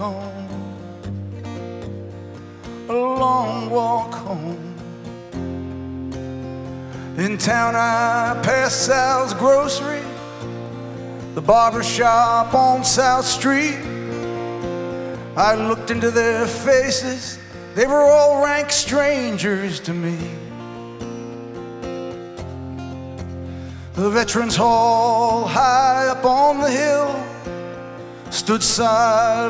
home, a long walk home. In town I passed Sal's grocery, the barber shop on South Street. I looked into their faces, they were all rank strangers to me. The Veterans Hall high up on the hill stood silent